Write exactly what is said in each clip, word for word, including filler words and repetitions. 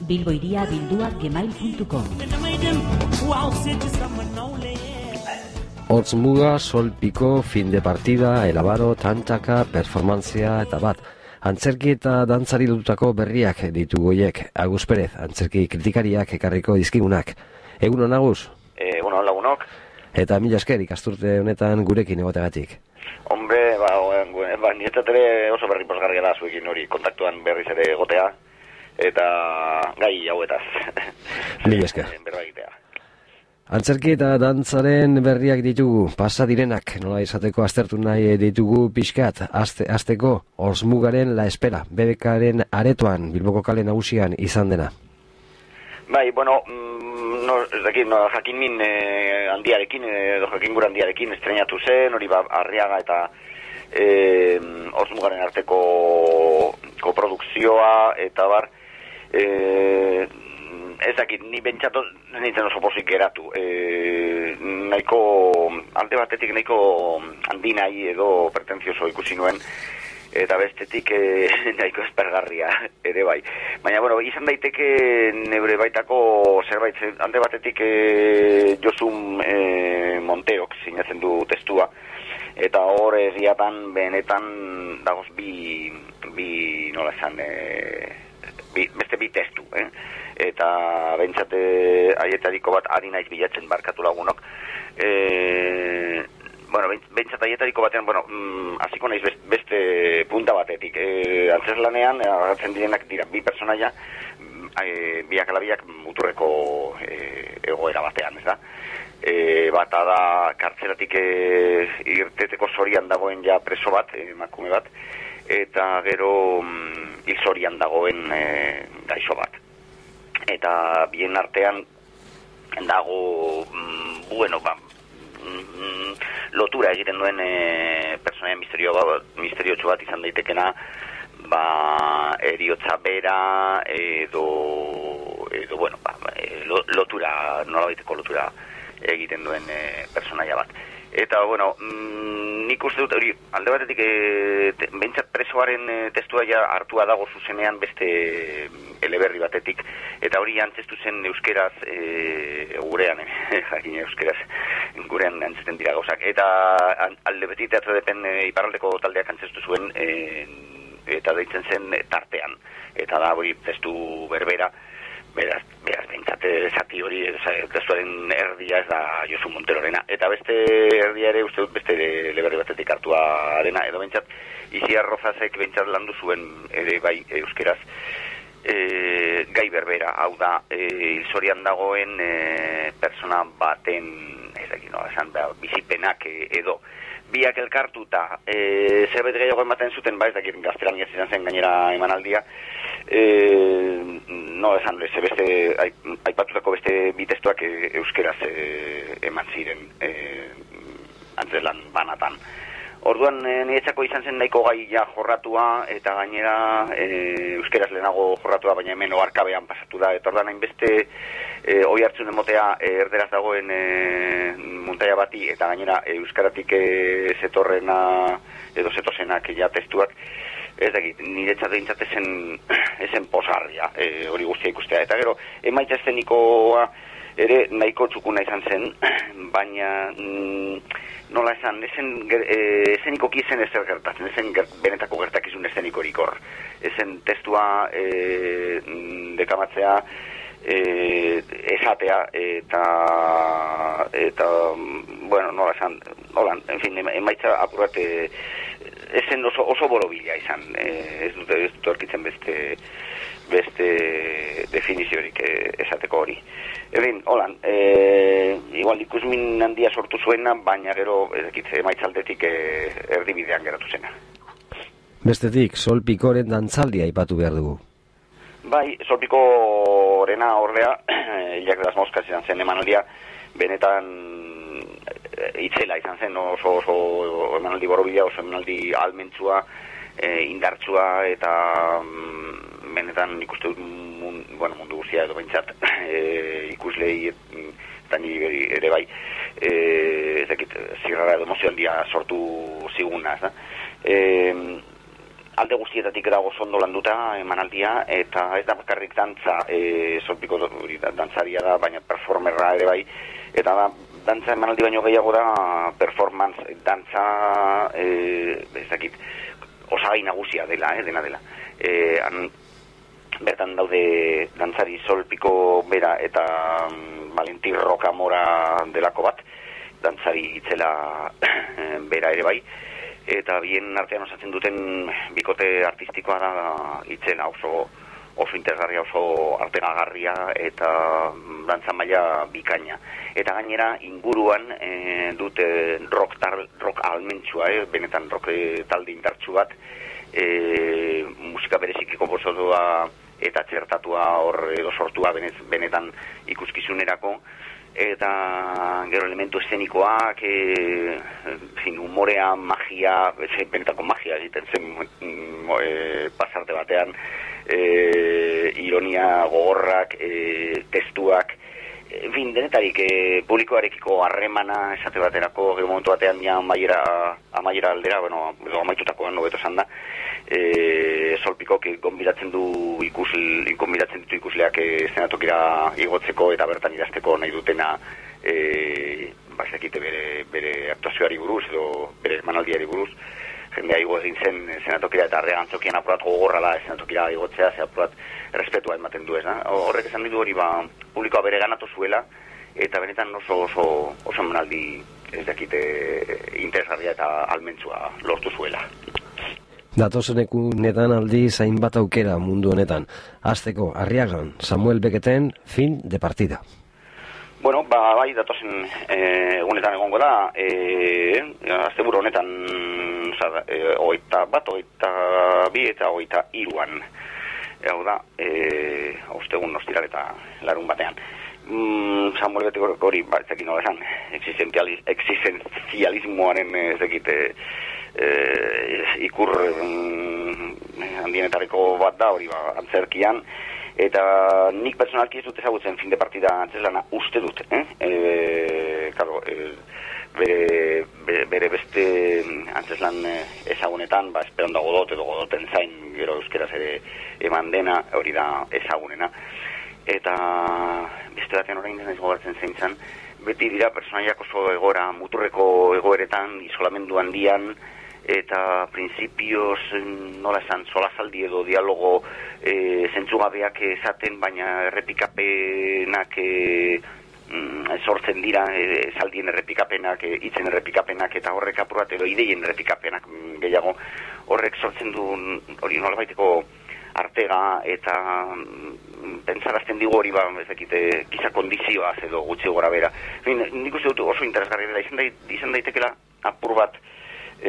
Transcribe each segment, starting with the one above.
bilboiria bildua gmail puntu com. Hortz muga, sol piko, fin de partida, elabaro, tantaka, performantzia eta bat. Antzerki eta dantzari lotutako berriak ditugu goiek. Agus Perez, antzerki kritikariak ekarriko dizkigunak. Egunon, Agus? Egunon, lagunok. Eta mila esker ikasturte honetan gurekin egotegatik. Hombre, ba, ba niretzat ere oso berri posgarria da zuekin hori kontaktuan berriz ere egotea. Eta gai hauetaz. Mila esker. Berba egitea. Antzerki eta dantzaren berriak ditugu, pasa direnak, nola izateko aztertu nahi ditugu pixkat, azte, azteko, Hortz mugaren La Espera, B B Karen aretoan, Bilboko kale nagusian izan dena. Bai, bueno, no, jakin, no, jakin min eh, handiarekin, edo jakin gura handiarekin estrenatu zen, hori ba, Arriaga eta eh, Hortz mugaren arteko koprodukzioa, eta bar, eh, ez dakit, ni bentsatu nintzen oso pozik geratu. E, nahiko, alde batetik nahiko handi nahi edo pretenzioso ikusi nuen, eta bestetik e, nahiko espergarria ere bai. Baina, bueno, izan daiteke nebre baitako zerbait, alde batetik e, Josum e, Monterok sinatzen du testua, eta hor egiatan benetan dagoz bi, bi nola esan, e, bi, beste bi testu, eh? Eta bentsate haietariko bat ari naiz bilatzen barkatu lagunok. E, bueno, bentsat haietariko batean, bueno, hasiko naiz beste punta batetik. E, Antzeslanean, agertzen direnak dira bi personaia, e, biak alabiak muturreko e, egoera batean, ez da? E, bata da kartzelatik e, irteteko zorian dagoen ja preso bat, emakume bat, eta gero mm, hil zorian dagoen e, gaixo bat. Eta bien artean dago, mm, bueno, ba, mm, lotura egiten duen e, personaia misterio, ba, misteriotxo bat izan daitekena, ba, eriotza bera, edo, edo bueno, ba, lotura, nola baiteko lotura egiten duen e, personaia bat. Eta, bueno, mm, nik uste dut hori, alde batetik, e, te, bentsat presoaren e, testua ja hartua dago zuzenean beste eleberri batetik, eta hori antzestu zen euskeraz, e, gurean, e, jakin euskeraz, gurean antzesten dira gauzak. Eta alde beti teatro depen e, iparraldeko taldeak antzestu zuen, e, eta deitzen zen e, tartean. Eta da hori testu berbera, beraz, beraz, bentsate zati hori, testuaren erdia ez da Josu Monterorena. Eta beste erdia ere, uste dut beste eleberri batetik hartua dena, edo bentsat, Isiar Rozasek bentsat landu zuen ere bai euskeraz, e, gai berbera, hau da, e, hilzorian dagoen e, persona baten, ez dakit, no, esan, ba, bizipenak e, edo, biak elkartuta, e, zerbait gehiago ematen zuten, ba, ez dakit, gaztelaniaz izan zen gainera emanaldia, e, no, esan, ez, beste, aipatutako beste bitestuak e, euskeraz e, eman ziren e, antzelan banatan. Orduan, e, niretzako izan zen nahiko gai ja jorratua, eta gainera e, euskeraz lehenago jorratua, baina hemen oharkabean pasatu da, eta orduan hainbeste e, oi hartzun emotea e, erderaz dagoen e, muntaia bati, eta gainera e, euskaratik e, zetorrena edo zetozenak ja testuak, ez dakit, niretzat eintzat ezen, ezen posarria, e, hori guztia ikustea. Eta gero, emaitza eszenikoa ere nahiko txukuna izan zen, baina mm, nola esan, esen, e, esenikoki zen ezer gertatzen, esen ger, benetako gertakizun esenikorik hor. Esen testua e, dekamatzea, e, esatea, eta, eta bueno, nola esan, nola, en fin, emaitza apurat, e, esen oso, oso borobila izan, e, ez dut, ez dut orkitzen beste, beste definiziorik e, esateko hori. Egin, holan, e, igual ikusmin handia sortu zuena, baina gero, ezakit, emaitzaldetik e, erdibidean geratu zena. Bestetik, Sol Pikoren dantzaldia aipatu behar dugu. Bai, Sol Pikorena ordea, Ilak de las Moscas izan zen emanaldia, benetan itzela izan zen, oso, oso emanaldi borobila, oso emanaldi almentzua, e, indartsua, eta mm, benetan ikuste dut mun, bueno, mundu guztia edo bentsat e, ikuslei eta niri ere bai e, ez dakit zirrara edo emozio handia sortu ziguna, ez da? E, alde guztietatik dago ondo landuta emanaldia, eta ez da bakarrik dantza, e, Solpiko dantzaria da, baina performerra ere bai, eta da, dantza emanaldi baino gehiago da performance, dantza, e, ez dakit, osagai nagusia dela, eh, dena dela. E, han, bertan daude dantzari Solpiko bera eta um, Valentin Rocamora delako bat, dantzari itzela bera ere bai, eta bien artean osatzen duten bikote artistikoa da itzela oso oso interesgarria, oso artegagarria eta dantza maila bikaina. Eta gainera inguruan e, dute rock, tar, rock almentsua, eh? Benetan rock talde indartsu bat, e, musika bereziki konposatua eta txertatua hor edo sortua benetan ikuskizunerako, eta gero elementu eszenikoak, e, fin, humorea, magia, benetako magia egiten zen e, pasarte batean, e, ironia gogorrak, e, testuak, en fin, denetarik e, publikoarekiko harremana esate baterako, gero momentu batean ja amaiera, amaiera aldera, bueno, edo amaitutakoan nobeto esan da, e, Solpikok gonbidatzen du ikusl, gonbidatzen ditu ikusleak eszenatokira igotzeko eta bertan idazteko nahi dutena e, bazekite bere, bere aktuazioari buruz edo bere emanaldiari buruz, jendea igo egin zen eszenatokira eta arregantzokian apurat gogorra da eszenatokira igotzea, ze apurat respetua ematen du ez, da? Horrek esan ditu hori ba, publikoa bere ganatu zuela eta benetan oso oso, oso emanaldi ez dakite interesgarria eta almentsua lortu zuela. Datozen egunetan aldi zainbat aukera mundu honetan. Hasteko, Arriagan, Samuel Beketen, fin de partida. Bueno, ba, bai, datozen eh, egunetan egongo da, eh, asteburu honetan eh, oita bat, oita bi eta oita iruan. Hau da, eh, ostegun nostiral eta larun batean. Mm, Samuel Beketen hori, ba, ez dakit nola esan, existenzialismoaren ez dakit, eh, ikur mm, handienetariko bat da, hori ba, antzerkian, eta nik personalki ez dut ezagutzen fin de partida antzeslana uste dut, eh? E, claro, e, bere, bere, bere beste antzeslan ezagunetan, ba, Esperando Godot edo Godoten zain, gero euskeraz ere eman dena, hori da ezagunena. Eta beste batean orain denez gogartzen zeintzan, beti dira personaiak oso egora, muturreko egoeretan, isolamendu handian, eta printzipioz nola esan solasaldi edo dialogo e, zentzugabeak esaten, baina errepikapenak e, sortzen dira, e, saldien errepikapenak, e, hitzen errepikapenak eta horrek apurat edo ideien errepikapenak gehiago, horrek sortzen du hori nola baiteko artega eta pentsarazten digu hori ba, ez dakite, giza kondizioaz edo gutxi gora bera. Nik uste dut oso interesgarri dela, izan, dait, izan daitekela apur bat E,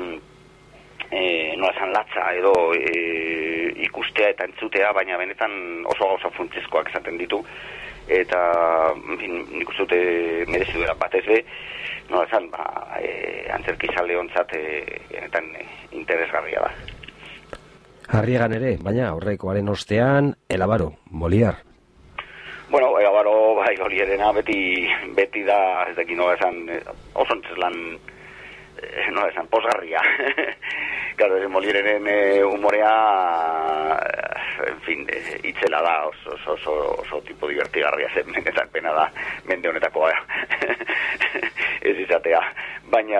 e, nola esan latza edo e, ikustea eta entzutea, baina benetan oso gauza funtsezkoak esaten ditu eta fin, nik uste dute merezi duela batez be, nola esan ba, e, antzerkizale hontzat e, benetan e, interesgarria da. Arriagan ere, baina aurrekoaren ostean Elabaro, Moliar. Bueno, Elabaro bai, Molierena beti, beti da, ez dakit nola esan oso entzeslan nola esan, posgarria. Claro, Molierenen eh, humorea, en fin, eh, itzela da, oso, oso, oso, oso tipo divertigarria zen, benetan pena da, mende honetakoa ez izatea. Baina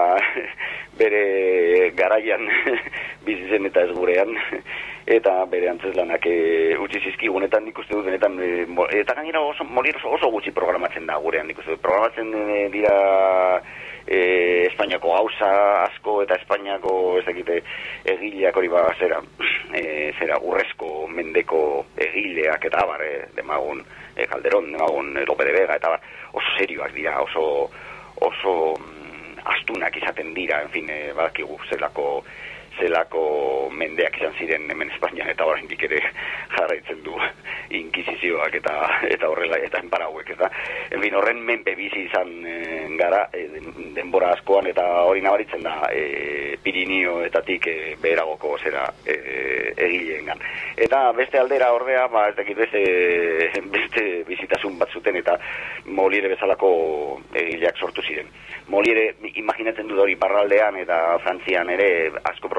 bere garaian bizi zen eta ez gurean, eta bere antzeslanak e, utzi zizkigunetan nik uste dut benetan, e, eta gainera oso, Molier oso, oso gutxi programatzen da gurean, nik uste dut, programatzen e, dira E, Espainiako gauza asko eta Espainiako ez dakite egileak hori ba zera, e, zera urrezko mendeko egileak eta abar, e, demagun e, Calderón, demagun e, Lope de Vega eta abar, oso serioak dira, oso oso mm, astunak izaten dira, en fin, e, badakigu zelako zelako mendeak izan ziren hemen Espainian eta oraindik ere jarraitzen du inkisizioak eta eta horrela eta enparauek, eta en fin, horren menpe bizi izan e, gara e, denbora askoan eta hori nabaritzen da e, Pirinioetatik e, beheragoko zera e, egileengan. Eta beste aldera ordea, ba ez dakit beste beste bizitasun bat zuten eta Moliere bezalako egileak sortu ziren. Moliere imaginatzen dut hori parraldean eta Frantzian ere asko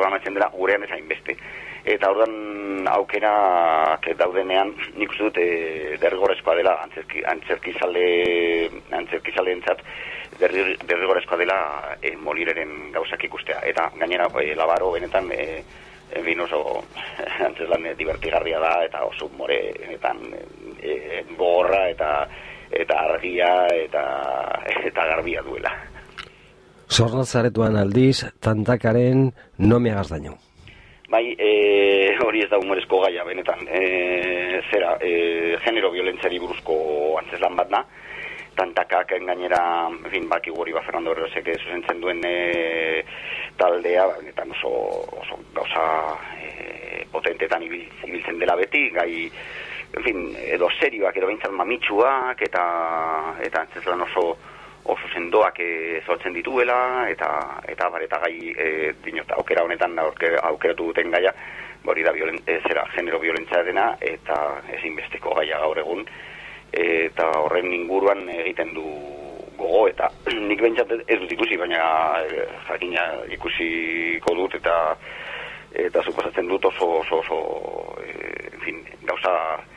programatzen dela, gurean ez hainbeste. Eta orduan aukerak daudenean, nik uste dut e, derrigorrezkoa dela, antzerki, antzerkizale, antzerkizaleentzat, derrigorrezkoa dela e, Molireren gauzak ikustea. Eta gainera, e, Labaro benetan, e, Bin oso antzeslan divertigarria da eta oso more benetan e, gogorra eta eta argia eta eta garbia duela. Zornotzaretuan aldiz, Tantakaren No me hagas daño. Bai, e, hori ez da humorezko gaia benetan. E, zera, e, genero violentziari buruzko antzeslan bat da. Tantakak gainera, en fin, baki hori ba Fernando Berrosek zuzentzen duen e, taldea, benetan oso, oso gauza e, potentetan ibiltzen dela beti, gai, en fin, edo serioak, edo behintzat mamitsuak, eta eta antzeslan oso oso sendoak e, zortzen dituela, eta eta bar, eta gai e, dinot, aukera honetan aukera, aukeratu duten gaia, hori da violen, e, zera, genero violentzia dena, eta ezinbesteko gaia gaur egun, eta horren inguruan egiten du gogo, eta nik behintzat ez dut ikusi, baina e, jakina ikusiko dut, eta eta suposatzen dut oso oso, oso e, en fin, gauza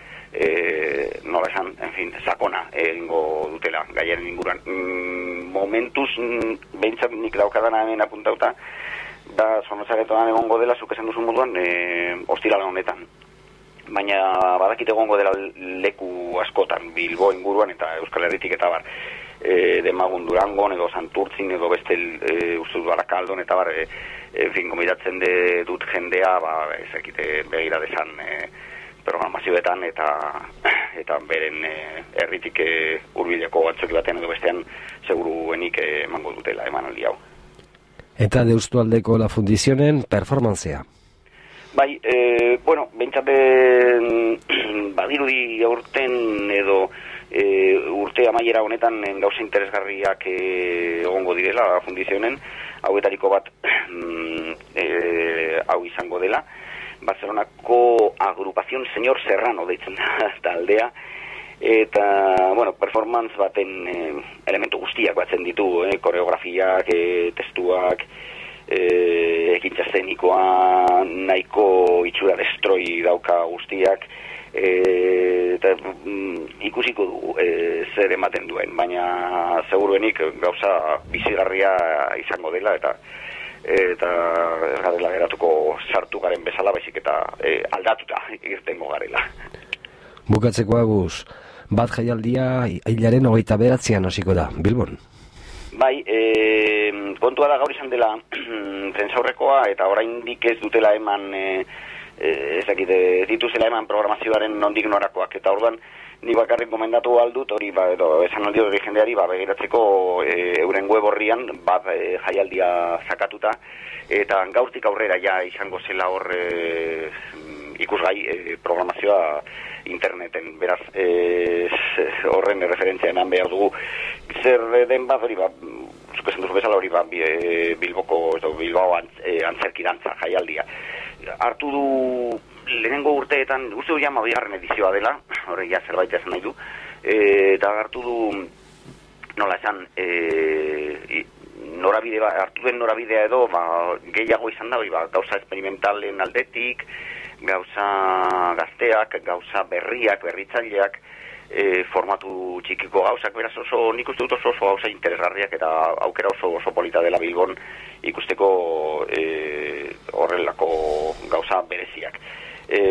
e, nola esan, en fin, sakona egingo dutela gaiaren inguruan. Mm, momentuz, behintzat nik daukadana hemen apuntauta, da Zornotzaretoan egongo dela, zuk esan duzun moduan, e, ostirala honetan. Baina badakite egongo dela leku askotan, Bilbo inguruan eta Euskal Herritik eta bar, e, Demagun Durangon edo Santurtzin edo beste e, uste dut Barakaldon eta bar, e, en fin, gomidatzen de, dut jendea, ba, ezakite begira desan e, programazioetan eta eta beren e, herritik e, hurbileko batzoki batean edo bestean seguruenik e, emango dutela emanaldi hau. Eta Deustualdeko La Fundizionen performantzea. Bai, e, bueno, behintzat badirudi aurten edo e, urte amaiera honetan gauza interesgarriak e, egongo direla Fundizionen, hauetariko bat e, hau izango dela, Barcelonako agrupación Señor Serrano deitzen da taldea, eta, bueno, performance baten e, elementu guztiak batzen ditu, e, koreografiak, e, testuak, E, ekintza eszenikoa nahiko itxura destroi dauka guztiak, e, eta mm, ikusiko dugu e, zer ematen duen, baina seguruenik gauza bizigarria izango dela eta eta ez garela geratuko sartu garen bezala, baizik eta e, aldatuta irtengo garela. Bukatzeko aguz, bat jaialdia hilaren hogeita beratzean hasiko da, Bilbon. Bai, e, kontua da gaur izan dela prentsaurrekoa eta oraindik ez dutela eman e, ez dakit, dituzela eman programazioaren nondik norakoak, eta orduan ni bakarrik gomendatu aldut hori, ba, edo esan aldi hori jendeari ba, begiratzeko e, euren web horrian bat e, jaialdia zakatuta, eta gaurtik aurrera ja izango zela hor e, ikusgai e, programazioa interneten, beraz e, horren referentzia eman behar dugu. Zer den bat hori, ba, zukezen duzu bezala hori, ba, Bilboko, edo Bilbao antz, e, antzerkirantza jaialdia. Hartu du lehenengo urteetan, uste du jama bigarren edizioa dela, hori ja zerbait esan nahi du, e, eta hartu du, nola esan, e, norabide, ba, hartu den norabidea edo, ba, gehiago izan da, hori, ba, gauza experimentalen aldetik, gauza gazteak, gauza berriak, berritzaileak, e, formatu txikiko gauzak, beraz oso, nik uste dut oso, oso gauza interesgarriak eta aukera oso, oso polita dela Bilbon ikusteko e, horrelako gauza bereziak. E,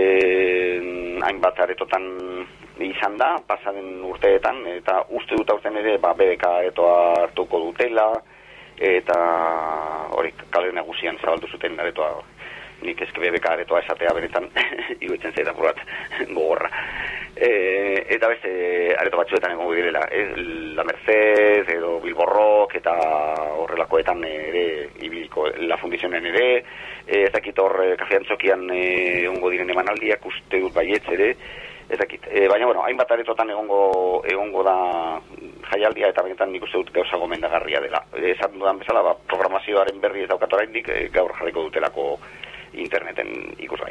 hainbat aretotan izan da, pasaden urteetan, eta uste dut aurten ere, ba, B B K aretoa hartuko dutela, eta hori kale nagusian zabaldu zuten aretoa. Nik ezke B B K aretoa esatea benetan iruditzen zait apurat gogorra. E, eta beste areto batzuetan egongo direla, e, La Merced edo Bilbo Rock eta horrelakoetan ere ibiliko La Fundizionen ere, e, ez dakit hor Kafe Antzokian egongo diren emanaldiak uste dut baietz ere, ez dakit. E, baina, bueno, hainbat aretotan egongo, egongo da jaialdia eta benetan nik uste dut gauza gomendagarria dela. E, esan dudan bezala, ba, programazioaren berri ez daukat oraindik, e, gaur jarriko dutelako interneten ikusgai.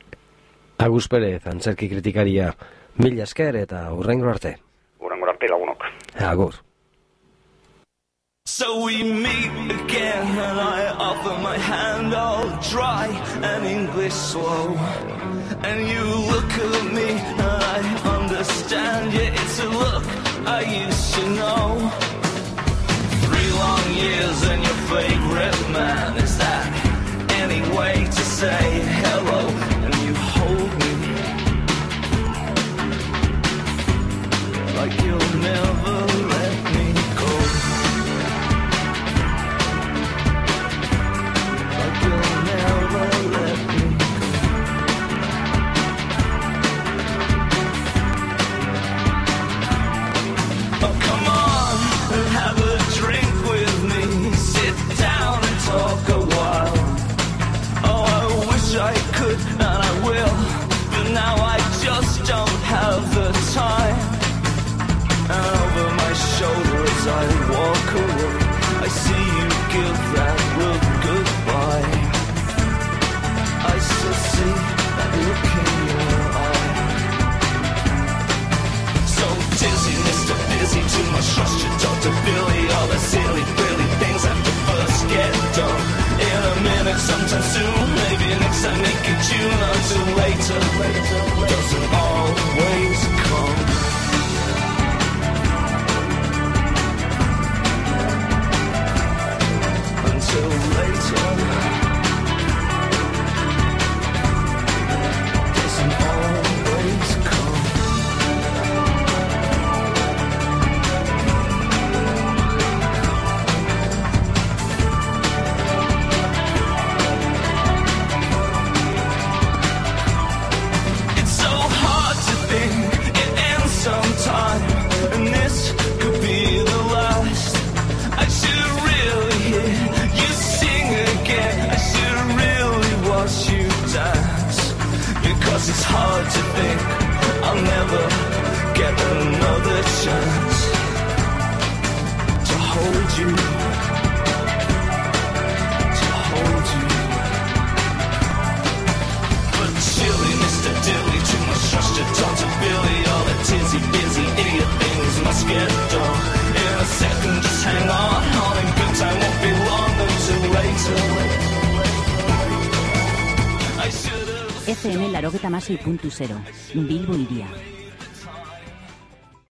Agus Perez, antzerki kritikaria, mila esker eta hurrengo arte. Hurrengo arte lagunok. Agur. So we meet again and I offer my hand all dry and English slow. And you look at me and I understand, yeah, it's a look I used to know. Three long years and your favorite man, is that any way to say hello? And you hold me like you'll never let me go. Like you'll never let me go. Oh, come on and have a drink with me. Sit down and talk a while. Oh, I wish I could and I will, but now I just don't have the time. And over my shoulder as I walk away, I see you give that look goodbye. I still see that look in your eye. So dizzy, Mister Busy, too much trust your Doctor Billy. All the silly, billy things have to first get done. In a minute, sometime soon, maybe next time, make it June. Until later, doesn't always come. Until later, doesn't always come. It's so hard to think it ends sometime, and this could be the last. I should really hear you sing again. I should really watch you dance, because it's hard to think I'll never get another chance to hold you, to hold you. But chilly, Mister Dilly, too much trust to Doctor Billy. All the tizzy, busy, idiot things must get done. In a second, just hang on. All in good time won't be long until later. I should have F M laurogeita hamasei puntu zero, Bilbo Iria.